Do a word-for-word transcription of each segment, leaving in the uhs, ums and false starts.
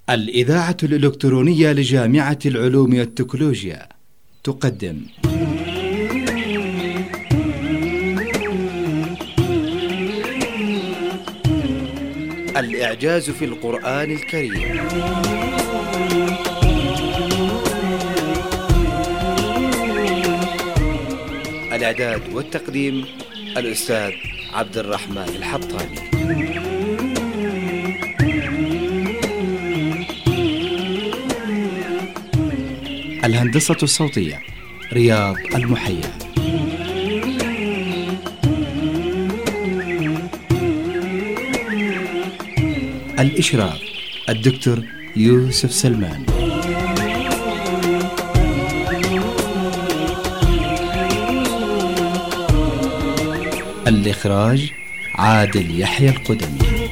الإذاعة الإلكترونية لجامعة العلوم والتكنولوجيا تقدم الإعجاز في القرآن الكريم. الإعداد والتقديم الأستاذ عبد الرحمن الحطاني. الهندسة الصوتية رياض المحيا. الإشراف الدكتور يوسف سلمان. الإخراج عادل يحيى القدمي.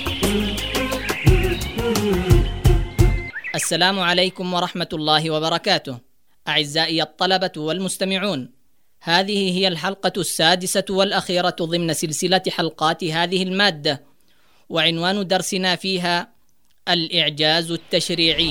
السلام عليكم ورحمة الله وبركاته. أعزائي الطلبة والمستمعون، هذه هي الحلقة السادسة والأخيرة ضمن سلسلة حلقات هذه المادة، وعنوان درسنا فيها الإعجاز التشريعي.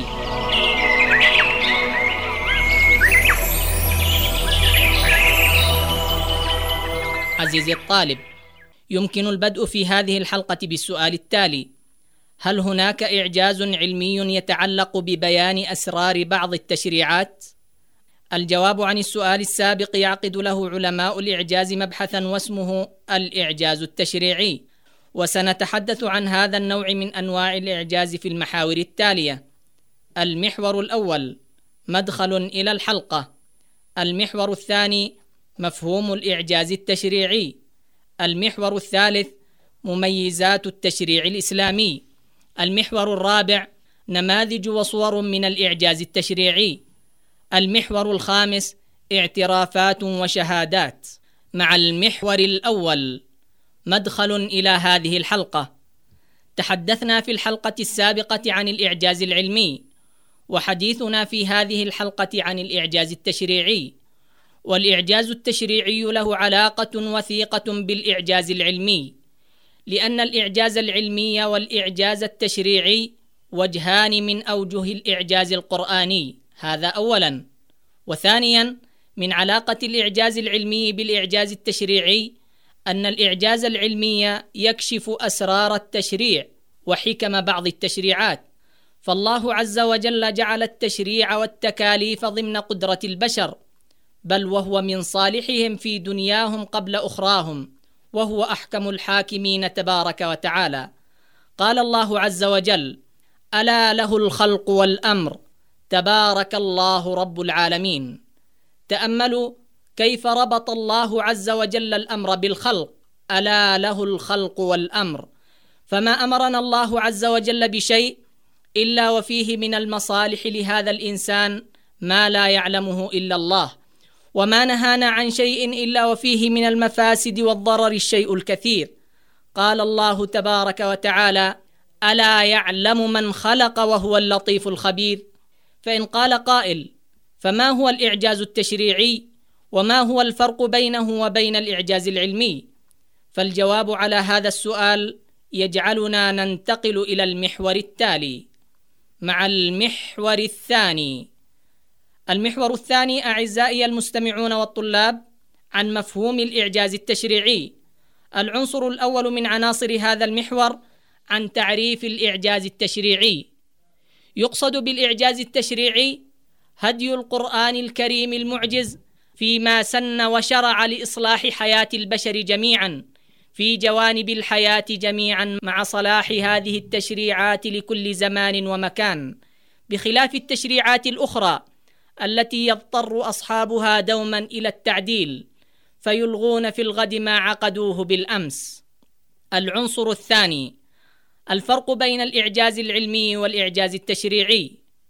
عزيزي الطالب، يمكن البدء في هذه الحلقة بالسؤال التالي: هل هناك إعجاز علمي يتعلق ببيان أسرار بعض التشريعات؟ الجواب عن السؤال السابق يعقد له علماء الإعجاز مبحثا واسمه الإعجاز التشريعي، وسنتحدث عن هذا النوع من أنواع الإعجاز في المحاور التالية. المحور الأول: مدخل إلى الحلقة. المحور الثاني: مفهوم الإعجاز التشريعي. المحور الثالث: مميزات التشريع الإسلامي. المحور الرابع: نماذج وصور من الإعجاز التشريعي. المحور الخامس: اعترافات وشهادات. مع المحور الأول: مدخل إلى هذه الحلقة. تحدثنا في الحلقة السابقة عن الإعجاز العلمي، وحديثنا في هذه الحلقة عن الإعجاز التشريعي. والإعجاز التشريعي له علاقة وثيقة بالإعجاز العلمي، لأن الإعجاز العلمي والإعجاز التشريعي وجهان من أوجه الإعجاز القرآني، هذا أولاً. وثانياً، من علاقة الإعجاز العلمي بالإعجاز التشريعي أن الإعجاز العلمي يكشف أسرار التشريع وحكم بعض التشريعات، فالله عز وجل جعل التشريع والتكاليف ضمن قدرة البشر، بل وهو من صالحهم في دنياهم قبل أخراهم، وهو أحكم الحاكمين تبارك وتعالى. قال الله عز وجل: ألا له الخلق والأمر تبارك الله رب العالمين. تأملوا كيف ربط الله عز وجل الأمر بالخلق، ألا له الخلق والأمر، فما أمرنا الله عز وجل بشيء إلا وفيه من المصالح لهذا الإنسان ما لا يعلمه إلا الله، وما نهانا عن شيء إلا وفيه من المفاسد والضرر الشيء الكثير. قال الله تبارك وتعالى: ألا يعلم من خلق وهو اللطيف الخبير. فإن قال قائل: فما هو الإعجاز التشريعي؟ وما هو الفرق بينه وبين الإعجاز العلمي؟ فالجواب على هذا السؤال يجعلنا ننتقل إلى المحور التالي. مع المحور الثاني. المحور الثاني أعزائي المستمعون والطلاب عن مفهوم الإعجاز التشريعي. العنصر الأول من عناصر هذا المحور عن تعريف الإعجاز التشريعي. يقصد بالإعجاز التشريعي هدي القرآن الكريم المعجز فيما سن وشرع لإصلاح حياة البشر جميعا في جوانب الحياة جميعا، مع صلاح هذه التشريعات لكل زمان ومكان، بخلاف التشريعات الأخرى التي يضطر أصحابها دوما إلى التعديل فيلغون في الغد ما عقدوه بالأمس. العنصر الثاني: الفرق بين الإعجاز العلمي والإعجاز التشريعي.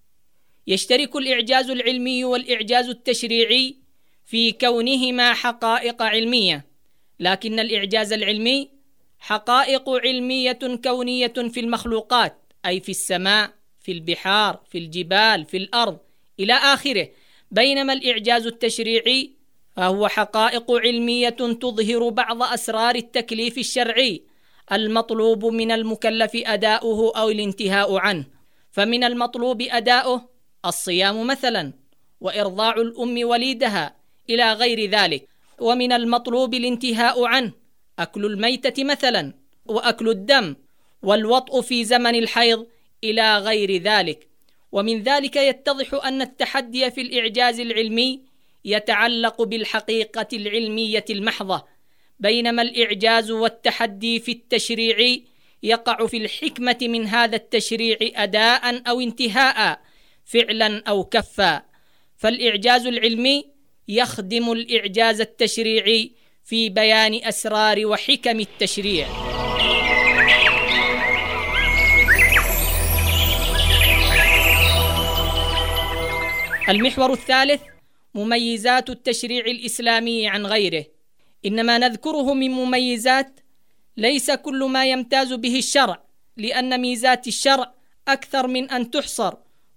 يشترك الإعجاز العلمي والإعجاز التشريعي في كونهما حقائق علمية، لكن الإعجاز العلمي حقائق علمية كونية في المخلوقات، أي في السماء، في البحار، في الجبال، في الأرض إلى آخره، بينما الإعجاز التشريعي فهو حقائق علمية تظهر بعض أسرار التكليف الشرعي المطلوب من المكلف أداؤه أو الانتهاء عنه، فمن المطلوب أداؤه الصيام مثلا، وإرضاع الأم وليدها إلى غير ذلك. ومن المطلوب الانتهاء عنه أكل الميتة مثلا، وأكل الدم، والوطء في زمن الحيض إلى غير ذلك. ومن ذلك يتضح أن التحدي في الإعجاز العلمي يتعلق بالحقيقة العلمية المحضة، بينما الإعجاز والتحدي في التشريع يقع في الحكمة من هذا التشريع أداء أو انتهاء، فعلا أو كفا. فالإعجاز العلمي يخدم الإعجاز التشريعي في بيان أسرار وحكم التشريع. المحور الثالث مميزات التشريع الإسلامي عن غيره. إنما نذكره من مميزات ليس كل ما يمتاز به الشرع، لأن ميزات الشرع أكثر من أن تحصر،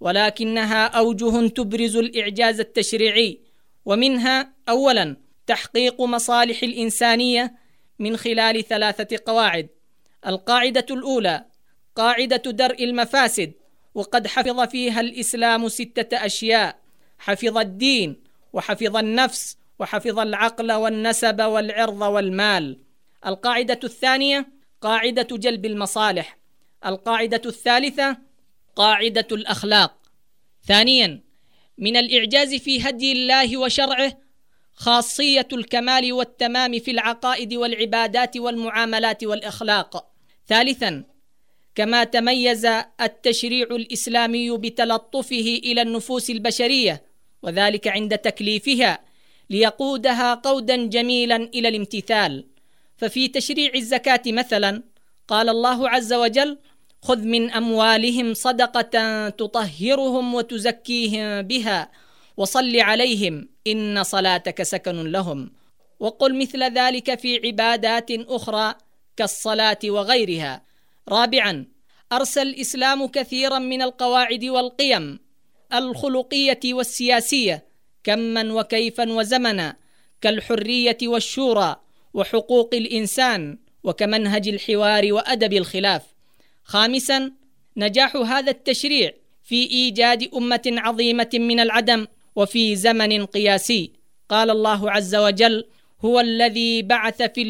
ولكنها أوجه تبرز الإعجاز التشريعي. ومنها أولا تحقيق مصالح الإنسانية من خلال ثلاثة قواعد. القاعدة الأولى قاعدة درء المفاسد، وقد حفظ فيها الإسلام ستة أشياء: حفظ الدين، وحفظ النفس، وحفظ العقل والنسب والعرض والمال. القاعدة الثانية قاعدة جلب المصالح. القاعدة الثالثة قاعدة الأخلاق. ثانيا من الإعجاز في هدي الله وشرعه خاصية الكمال والتمام في العقائد والعبادات والمعاملات والأخلاق. ثالثا كما تميز التشريع الإسلامي بتلطفه إلى النفوس البشرية، وذلك عند تكليفها ليقودها قودا جميلا إلى الامتثال. ففي تشريع الزكاة مثلا قال الله عز وجل: خذ من أموالهم صدقة تطهرهم وتزكيهم بها وصل عليهم إن صلاتك سكن لهم. وقل مثل ذلك في عبادات أخرى كالصلاة وغيرها. رابعا أرسى الإسلام كثيرا من القواعد والقيم الخلقية والسياسية كما وكيفا وزمنا، كالحرية والشورى وحقوق الإنسان وكمنهج الحوار وأدب الخلاف. خامسا نجاح هذا التشريع في إيجاد أمة عظيمة من العدم وفي زمن قياسي. قال الله عز وجل: هو الذي بعث في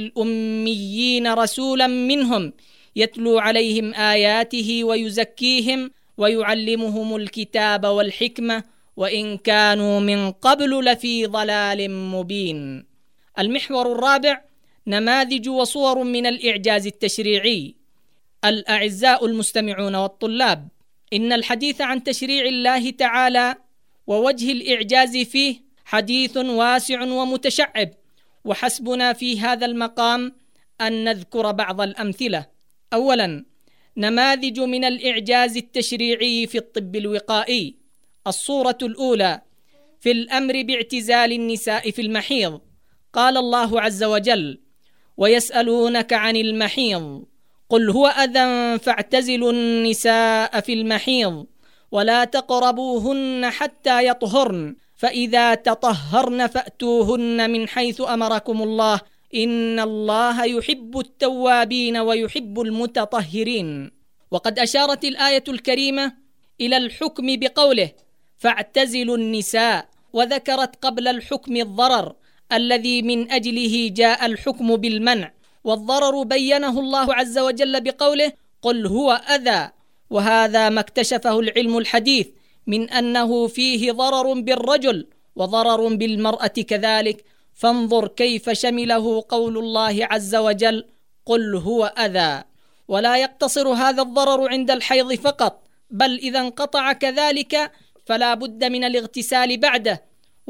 الأميين رسولا منهم يتلو عليهم آياته ويزكيهم ويعلمهم الكتاب والحكمة وإن كانوا من قبل لفي ضلال مبين. المحور الرابع نماذج وصور من الإعجاز التشريعي. الأعزاء المستمعون والطلاب، إن الحديث عن تشريع الله تعالى ووجه الإعجاز فيه حديث واسع ومتشعب، وحسبنا في هذا المقام أن نذكر بعض الأمثلة. أولا نماذج من الإعجاز التشريعي في الطب الوقائي. الصورة الأولى في الأمر باعتزال النساء في المحيض. قال الله عز وجل: ويسألونك عن المحيض قل هو أذى فاعتزلوا النساء في المحيض ولا تقربوهن حتى يطهرن فإذا تطهرن فأتوهن من حيث أمركم الله إن الله يحب التوابين ويحب المتطهرين. وقد أشارت الآية الكريمة إلى الحكم بقوله: فاعتزلوا النساء، وذكرت قبل الحكم الضرر الذي من أجله جاء الحكم بالمنع، والضرر بينه الله عز وجل بقوله: قل هو أذى. وهذا ما اكتشفه العلم الحديث من أنه فيه ضرر بالرجل وضرر بالمرأة كذلك، فانظر كيف شمله قول الله عز وجل: قل هو أذى. ولا يقتصر هذا الضرر عند الحيض فقط، بل إذا انقطع كذلك فلا بد من الاغتسال بعده،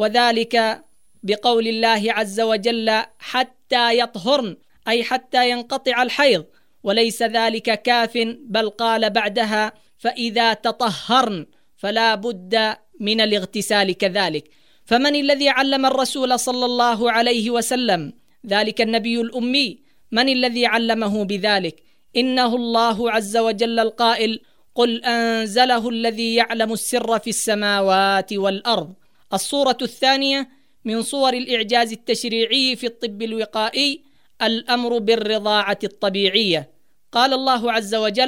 وذلك بقول الله عز وجل: حتى يطهرن، أي حتى ينقطع الحيض، وليس ذلك كاف، بل قال بعدها: فإذا تطهرن، فلا بد من الاغتسال كذلك. فمن الذي علم الرسول صلى الله عليه وسلم ذلك النبي الأمي؟ من الذي علمه بذلك؟ إنه الله عز وجل القائل: قل أنزله الذي يعلم السر في السماوات والأرض. الصورة الثانية من صور الإعجاز التشريعي في الطب الوقائي الأمر بالرضاعة الطبيعية. قال الله عز وجل: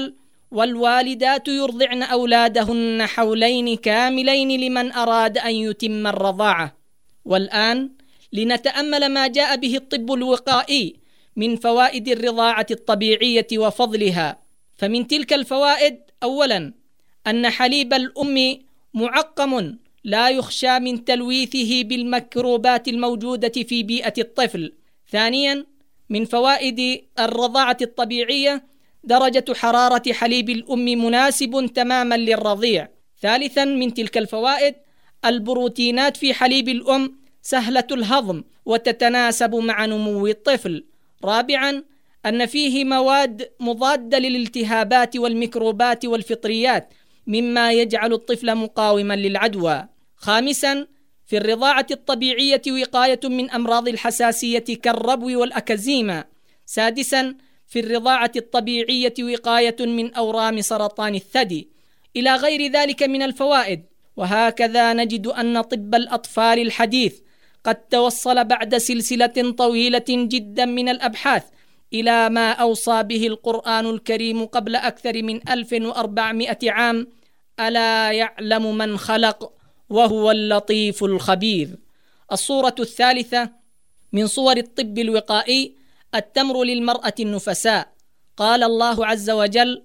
والوالدات يرضعن أولادهن حولين كاملين لمن أراد أن يتم الرضاعة. والآن لنتأمل ما جاء به الطب الوقائي من فوائد الرضاعة الطبيعية وفضلها. فمن تلك الفوائد: أولاً، أن حليب الأم معقم لا يخشى من تلويثه بالميكروبات الموجودة في بيئة الطفل. ثانياً، من فوائد الرضاعة الطبيعية درجة حرارة حليب الأم مناسب تماماً للرضيع. ثالثاً، من تلك الفوائد البروتينات في حليب الأم سهلة الهضم وتتناسب مع نمو الطفل. رابعاً، أن فيه مواد مضادة للالتهابات والميكروبات والفطريات مما يجعل الطفل مقاوماً للعدوى. خامساً، في الرضاعة الطبيعية وقاية من أمراض الحساسية كالربو والأكزيما. سادساً، في الرضاعة الطبيعية وقاية من أورام سرطان الثدي، إلى غير ذلك من الفوائد. وهكذا نجد أن طب الأطفال الحديث قد توصل بعد سلسلة طويلة جدا من الأبحاث إلى ما أوصى به القرآن الكريم قبل أكثر من ألف وأربعمائة عام: ألا يعلم من خلق وهو اللطيف الخبير. الصورة الثالثة من صور الطب الوقائي التمر للمرأة النفساء. قال الله عز وجل: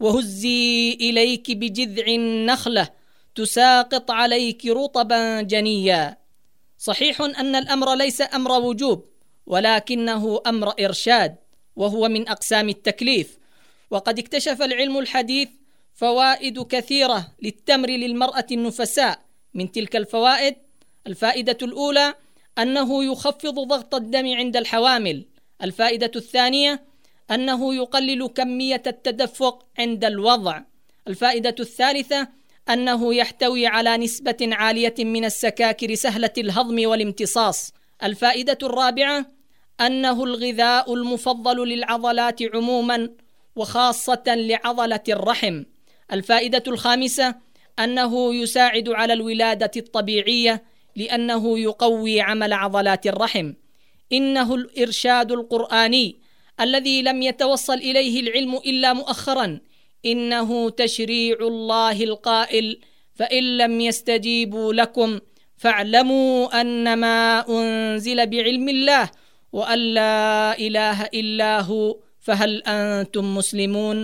وهزي إليك بجذع النخلة تساقط عليك رطبا جنيا. صحيح أن الأمر ليس أمر وجوب، ولكنه أمر إرشاد، وهو من أقسام التكليف. وقد اكتشف العلم الحديث فوائد كثيرة للتمر للمرأة النفساء. من تلك الفوائد: الفائدة الأولى أنه يخفض ضغط الدم عند الحوامل. الفائدة الثانية أنه يقلل كمية التدفق عند الوضع. الفائدة الثالثة أنه يحتوي على نسبة عالية من السكاكر سهلة الهضم والامتصاص. الفائدة الرابعة أنه الغذاء المفضل للعضلات عموما وخاصة لعضلة الرحم. الفائدة الخامسة أنه يساعد على الولادة الطبيعية لأنه يقوي عمل عضلات الرحم. إنه الإرشاد القرآني الذي لم يتوصل إليه العلم إلا مؤخرا. إنه تشريع الله القائل: فإن لم يستجيبوا لكم فاعلموا أنما أنزل بعلم الله وأن لا إله إلا هو فهل أنتم مسلمون.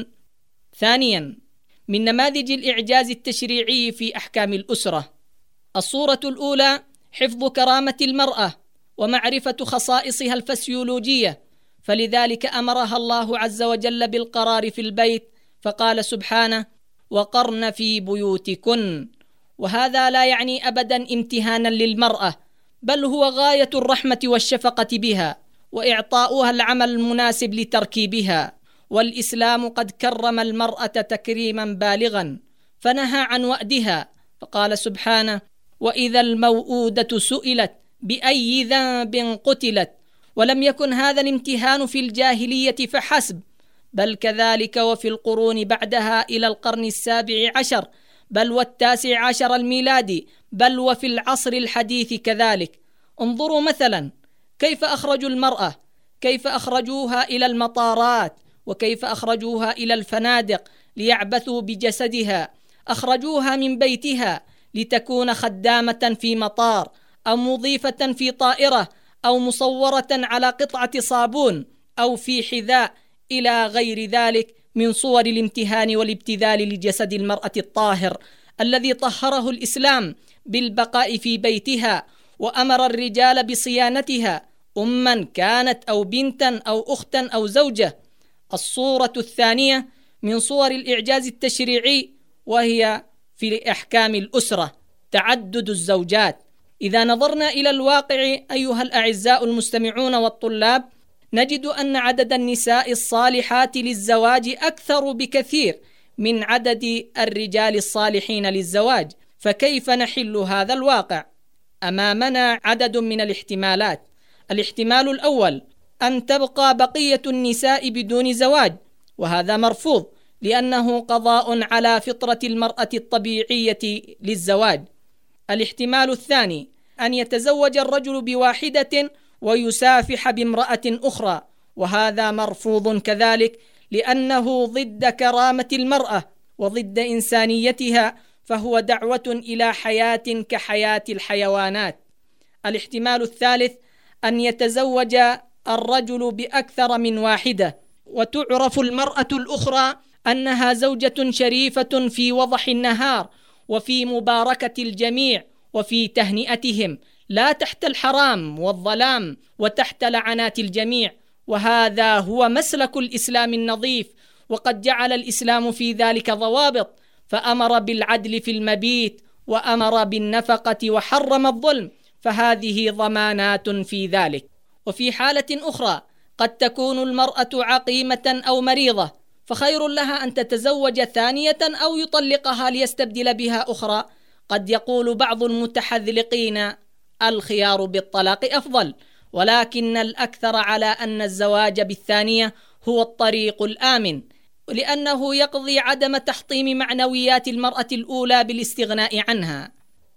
ثانيا، من نماذج الإعجاز التشريعي في أحكام الأسرة: الصورة الأولى حفظ كرامة المرأة ومعرفة خصائصها الفسيولوجية، فلذلك أمرها الله عز وجل بالقرار في البيت، فقال سبحانه: وقرن في بيوتكن. وهذا لا يعني أبدا امتهانا للمرأة، بل هو غاية الرحمة والشفقة بها وإعطاؤها العمل المناسب لتركيبها. والإسلام قد كرم المرأة تكريما بالغا، فنهى عن وأدها، فقال سبحانه: وإذا الموءودة سئلت بأي ذنب قتلت. ولم يكن هذا الامتهان في الجاهلية فحسب، بل كذلك وفي القرون بعدها إلى القرن السابع عشر، بل والتاسع عشر الميلادي، بل وفي العصر الحديث كذلك. انظروا مثلا كيف أخرجوا المرأة، كيف أخرجوها إلى المطارات، وكيف أخرجوها إلى الفنادق ليعبثوا بجسدها. أخرجوها من بيتها لتكون خدامة في مطار، أو مضيفة في طائرة، أو مصورة على قطعة صابون، أو في حذاء، إلى غير ذلك من صور الامتهان والابتذال لجسد المرأة الطاهر الذي طهره الإسلام بالبقاء في بيتها، وأمر الرجال بصيانتها، أما كانت أو بنتا أو أختا أو زوجة. الصورة الثانية من صور الإعجاز التشريعي وهي في أحكام الأسرة: تعدد الزوجات. إذا نظرنا إلى الواقع أيها الأعزاء المستمعون والطلاب، نجد أن عدد النساء الصالحات للزواج أكثر بكثير من عدد الرجال الصالحين للزواج. فكيف نحل هذا الواقع؟ أمامنا عدد من الاحتمالات. الاحتمال الأول أن تبقى بقية النساء بدون زواج، وهذا مرفوض لأنه قضاء على فطرة المرأة الطبيعية للزواج. الاحتمال الثاني أن يتزوج الرجل بواحدة ويسافح بامرأة أخرى، وهذا مرفوض كذلك لأنه ضد كرامة المرأة وضد إنسانيتها، فهو دعوة إلى حياة كحياة الحيوانات. الاحتمال الثالث أن يتزوج الرجل بأكثر من واحدة، وتعرف المرأة الأخرى أنها زوجة شريفة في وضح النهار وفي مباركة الجميع وفي تهنئتهم، لا تحت الحرام والظلام وتحت لعنات الجميع. وهذا هو مسلك الإسلام النظيف، وقد جعل الإسلام في ذلك ضوابط، فأمر بالعدل في المبيت وأمر بالنفقة وحرم الظلم، فهذه ضمانات في ذلك. وفي حالة أخرى قد تكون المرأة عقيمة أو مريضة، فخير لها أن تتزوج ثانية أو يطلقها ليستبدل بها أخرى. قد يقول بعض المتحذلقين الخيار بالطلاق أفضل، ولكن الأكثر على أن الزواج بالثانية هو الطريق الآمن، لأنه يقضي عدم تحطيم معنويات المرأة الأولى بالاستغناء عنها.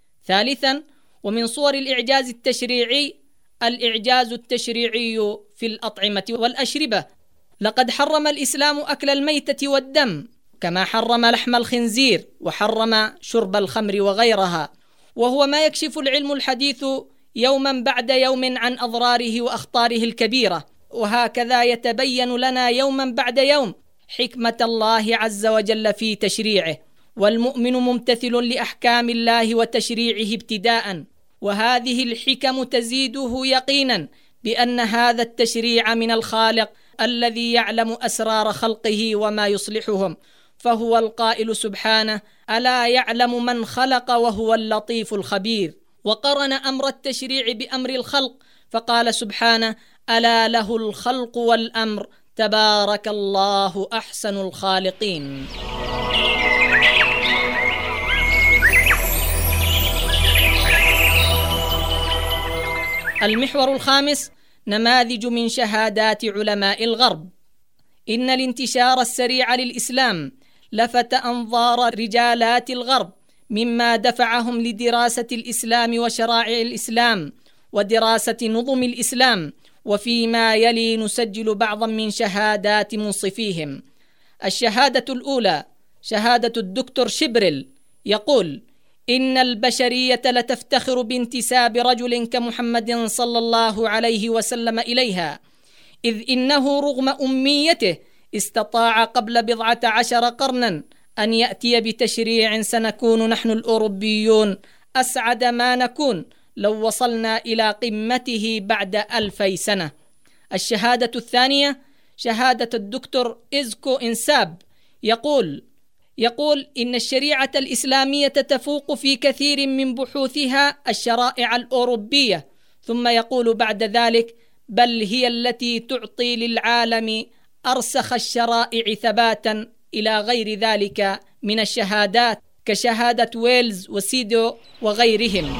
ثالثا، ومن صور الإعجاز التشريعي الإعجاز التشريعي في الأطعمة والأشربة. لقد حرم الإسلام أكل الميتة والدم، كما حرم لحم الخنزير وحرم شرب الخمر وغيرها، وهو ما يكشف العلم الحديث يوما بعد يوم عن أضراره وأخطاره الكبيرة. وهكذا يتبين لنا يوما بعد يوم حكمة الله عز وجل في تشريعه، والمؤمن ممتثل لأحكام الله وتشريعه ابتداء، وهذه الحكم تزيده يقينا بأن هذا التشريع من الخالق الذي يعلم أسرار خلقه وما يصلحهم، فهو القائل سبحانه: ألا يعلم من خلق وهو اللطيف الخبير. وقرن أمر التشريع بأمر الخلق فقال سبحانه: ألا له الخلق والأمر تبارك الله أحسن الخالقين. المحور الخامس: نماذج من شهادات علماء الغرب. إن الانتشار السريع للإسلام لفت أنظار رجالات الغرب، مما دفعهم لدراسة الإسلام وشرائع الإسلام ودراسة نظم الإسلام. وفيما يلي نسجل بعضا من شهادات منصفيهم. الشهادة الأولى شهادة الدكتور شبرل، يقول: إن البشرية لتفتخر بانتساب رجل كمحمد صلى الله عليه وسلم إليها، إذ إنه رغم أميته استطاع قبل بضعة عشر قرنا أن يأتي بتشريع سنكون نحن الأوروبيون أسعد ما نكون لو وصلنا إلى قمته بعد ألفي سنة. الشهادة الثانية شهادة الدكتور إزكو إنساب، يقول يقول إن الشريعة الإسلامية تفوق في كثير من بحوثها الشرائع الأوروبية، ثم يقول بعد ذلك: بل هي التي تعطي للعالم أرسخ الشرائع ثباتا، إلى غير ذلك من الشهادات كشهادة ويلز وسيدو وغيرهم.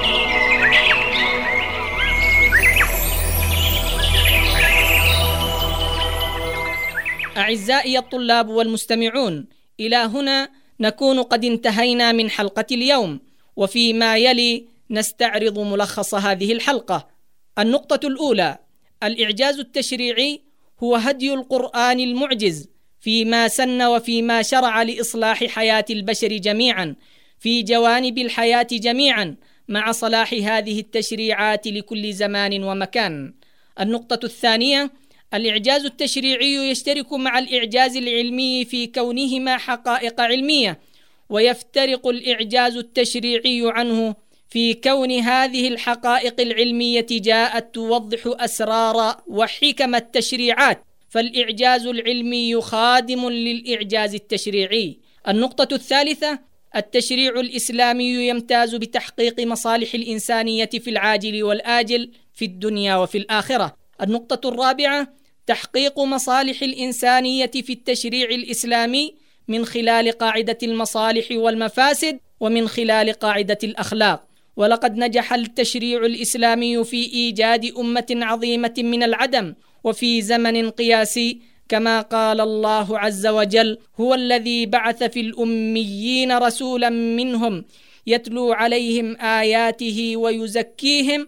أعزائي الطلاب والمستمعون، إلى هنا نكون قد انتهينا من حلقة اليوم، وفيما يلي نستعرض ملخص هذه الحلقة. النقطة الأولى: الإعجاز التشريعي هو هدي القرآن المعجز فيما سن وفيما شرع لإصلاح حياة البشر جميعا في جوانب الحياة جميعا، مع صلاح هذه التشريعات لكل زمان ومكان. النقطة الثانية: الإعجاز التشريعي يشترك مع الإعجاز العلمي في كونهما حقائق علمية، ويفترق الإعجاز التشريعي عنه في كون هذه الحقائق العلمية جاءت توضح أسرار وحكم التشريعات، فالإعجاز العلمي خادم للإعجاز التشريعي. النقطة الثالثة: التشريع الإسلامي يمتاز بتحقيق مصالح الإنسانية في العاجل والآجل في الدنيا وفي الآخرة. النقطة الرابعة: تحقيق مصالح الإنسانية في التشريع الإسلامي من خلال قاعدة المصالح والمفاسد ومن خلال قاعدة الأخلاق. ولقد نجح التشريع الإسلامي في إيجاد أمة عظيمة من العدم وفي زمن قياسي، كما قال الله عز وجل: هو الذي بعث في الأميين رسولا منهم يتلو عليهم آياته ويزكيهم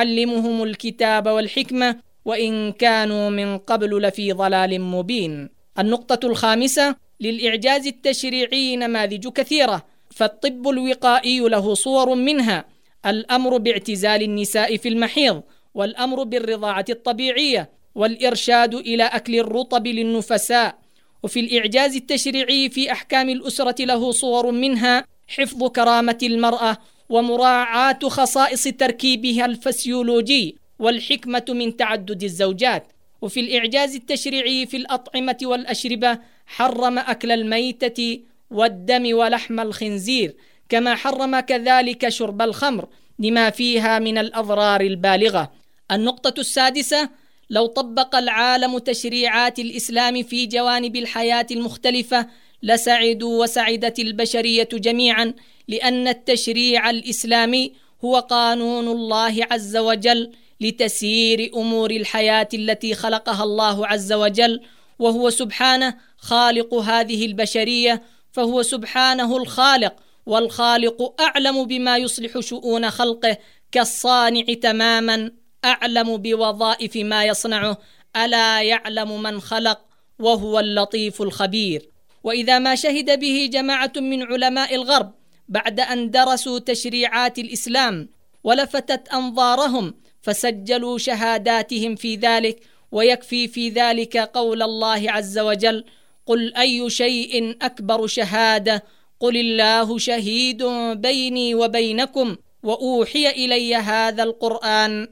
ويعلمهم الكتاب والحكمة وإن كانوا من قبل لفي ضلال مبين. النقطة الخامسة: للإعجاز التشريعي نماذج كثيرة، فالطب الوقائي له صور، منها الأمر باعتزال النساء في المحيض، والأمر بالرضاعة الطبيعية، والإرشاد إلى أكل الرطب للنفساء. وفي الإعجاز التشريعي في أحكام الأسرة له صور، منها حفظ كرامة المرأة، ومراعاة خصائص تركيبها الفسيولوجي، والحكمة من تعدد الزوجات. وفي الإعجاز التشريعي في الأطعمة والأشربة حرم أكل الميتة والدم ولحم الخنزير، كما حرم كذلك شرب الخمر لما فيها من الأضرار البالغة. النقطة السادسة: لو طبق العالم تشريعات الإسلام في جوانب الحياة المختلفة لسعدوا وسعدت البشرية جميعا، لأن التشريع الإسلامي هو قانون الله عز وجل لتسيير أمور الحياة التي خلقها الله عز وجل، وهو سبحانه خالق هذه البشرية، فهو سبحانه الخالق، والخالق أعلم بما يصلح شؤون خلقه، كالصانع تماما أعلم بوظائف ما يصنعه، ألا يعلم من خلق وهو اللطيف الخبير. وإذا ما شهد به جماعة من علماء الغرب بعد أن درسوا تشريعات الإسلام ولفتت أنظارهم فسجلوا شهاداتهم في ذلك، ويكفي في ذلك قول الله عز وجل: قل أي شيء أكبر شهادة قل الله شهيد بيني وبينكم وأوحي إلي هذا القرآن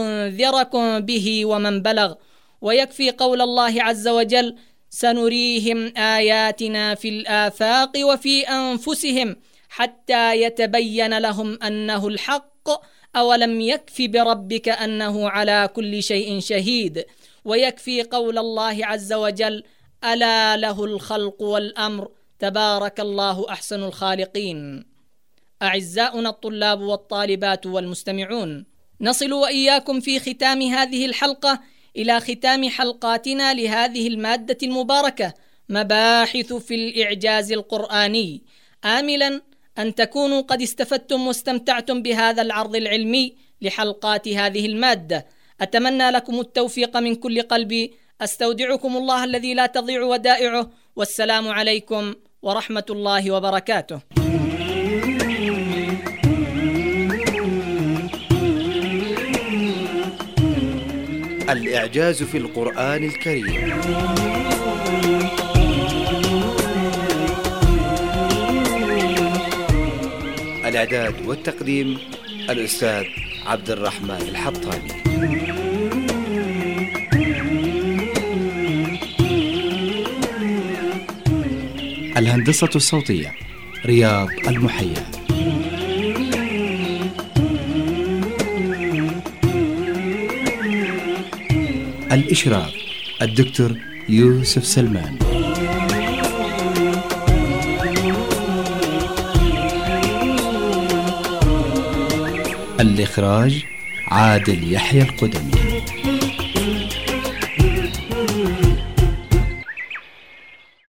لأنذركم به ومن بلغ. ويكفي قول الله عز وجل: سنريهم آياتنا في الآفاق وفي أنفسهم حتى يتبين لهم أنه الحق أولم يكف بربك أنه على كل شيء شهيد. ويكفي قول الله عز وجل: ألا له الخلق والأمر تبارك الله أحسن الخالقين. أعزاؤنا الطلاب والطالبات والمستمعون، نصل وإياكم في ختام هذه الحلقة إلى ختام حلقاتنا لهذه المادة المباركة، مباحث في الإعجاز القرآني، آملا أن تكونوا قد استفدتم واستمتعتم بهذا العرض العلمي لحلقات هذه المادة. أتمنى لكم التوفيق من كل قلبي، أستودعكم الله الذي لا تضيع ودائعه، والسلام عليكم ورحمة الله وبركاته. الإعجاز في القرآن الكريم. الإعداد والتقديم الأستاذ عبد الرحمن الحطاني. الهندسة الصوتية رياض المحيا. الإشراف الدكتور يوسف سلمان. الإخراج عادل يحيى القدمي.